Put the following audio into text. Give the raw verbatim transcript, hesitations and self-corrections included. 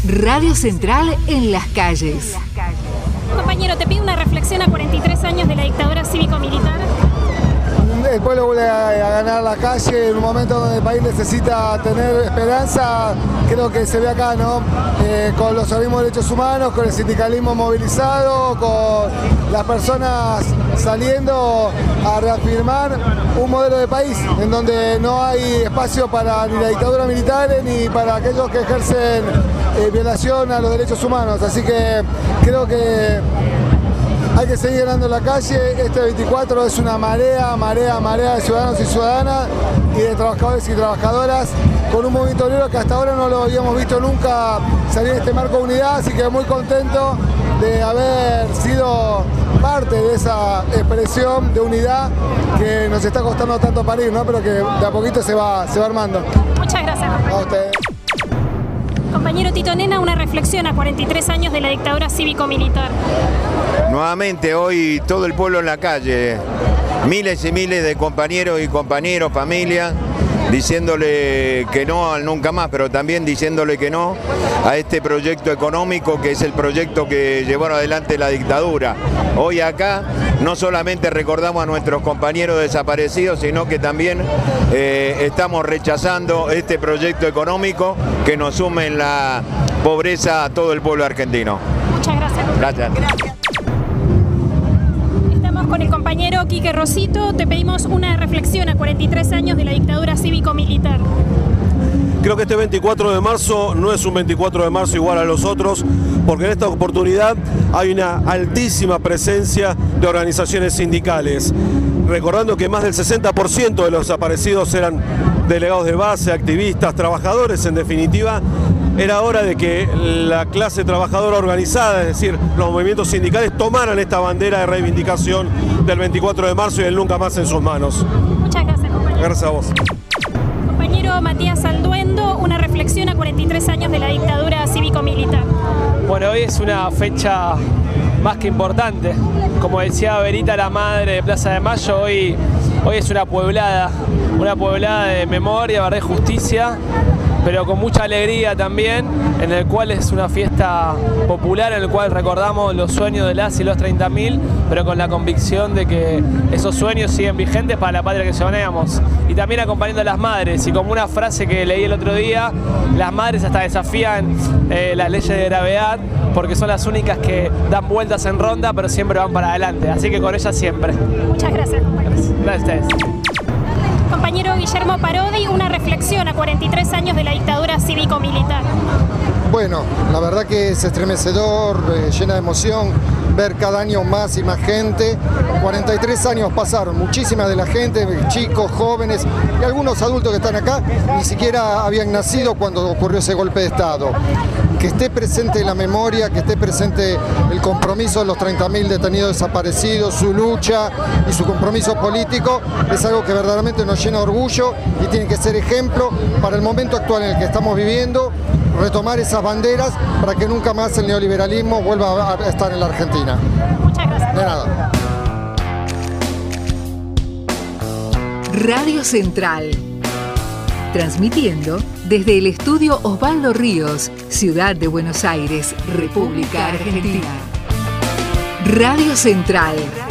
Radio Central en las calles. Compañero, te pido una reflexión a cuarenta y tres años de la dictadura cívico-militar. El pueblo vuelve a ganar la calle en un momento donde el país necesita tener esperanza. Creo que se ve acá, ¿no? Eh, con los organismos de derechos humanos, con el sindicalismo movilizado, con las personas saliendo a reafirmar un modelo de país en donde no hay espacio para ni la dictadura militar ni para aquellos que ejercen eh, violación a los derechos humanos. Así que creo que hay que seguir ganando la calle. Este veinticuatro es una marea, marea, marea de ciudadanos y ciudadanas y de trabajadores y trabajadoras con un movimiento obrero que hasta ahora no lo habíamos visto nunca salir de este marco de unidad, así que muy contento de haber sido parte de esa expresión de unidad que nos está costando tanto parir, ¿no? Pero que de a poquito se va, se va armando. Muchas gracias, compañero. A ustedes. Compañero Tito Nena, una reflexión a cuarenta y tres años de la dictadura cívico-militar. Nuevamente hoy todo el pueblo en la calle, miles y miles de compañeros y compañeros, familia, diciéndole que no al nunca más, pero también diciéndole que no a este proyecto económico que es el proyecto que llevaron adelante la dictadura. Hoy acá no solamente recordamos a nuestros compañeros desaparecidos, sino que también eh, estamos rechazando este proyecto económico que nos sume en la pobreza a todo el pueblo argentino. Muchas gracias. Gracias. Gracias. Con el compañero Quique Rosito, te pedimos una reflexión a cuarenta y tres años de la dictadura cívico-militar. Creo que este veinticuatro de marzo no es un veinticuatro de marzo igual a los otros, porque en esta oportunidad hay una altísima presencia de organizaciones sindicales. Recordando que más del sesenta por ciento de los desaparecidos eran delegados de base, activistas, trabajadores, en definitiva. Era hora de que la clase trabajadora organizada, es decir, los movimientos sindicales, tomaran esta bandera de reivindicación del veinticuatro de marzo y el nunca más en sus manos. Muchas gracias, compañero. Gracias a vos. Compañero Matías Alduendo, una reflexión a cuarenta y tres años de la dictadura cívico-militar. Bueno, hoy es una fecha más que importante. Como decía Verita, la madre de Plaza de Mayo, hoy, hoy es una pueblada, una pueblada de memoria, verdad y justicia, pero con mucha alegría también, en el cual es una fiesta popular, en el cual recordamos los sueños de las y los treinta mil, pero con la convicción de que esos sueños siguen vigentes para la patria que soñamos. Y también acompañando a las madres, y como una frase que leí el otro día, las madres hasta desafían eh, las leyes de gravedad, porque son las únicas que dan vueltas en ronda, pero siempre van para adelante, así que con ellas siempre. Muchas gracias, compañeros. Gracias a ustedes. Compañero Guillermo Parodi, una reflexión a cuarenta y tres años de la dictadura cívico-militar. Bueno, la verdad que es estremecedor, eh, llena de emoción ver cada año más y más gente. cuarenta y tres años pasaron, muchísima de la gente, chicos, jóvenes y algunos adultos que están acá, ni siquiera habían nacido cuando ocurrió ese golpe de Estado. Que esté presente la memoria, que esté presente el compromiso de los treinta mil detenidos desaparecidos, su lucha y su compromiso político, es algo que verdaderamente nos llena de orgullo y tiene que ser ejemplo para el momento actual en el que estamos viviendo, retomar esas banderas para que nunca más el neoliberalismo vuelva a estar en la Argentina. Muchas gracias. De nada. Radio Central. Transmitiendo desde el estudio Osvaldo Ríos, Ciudad de Buenos Aires, República Argentina. Radio Central.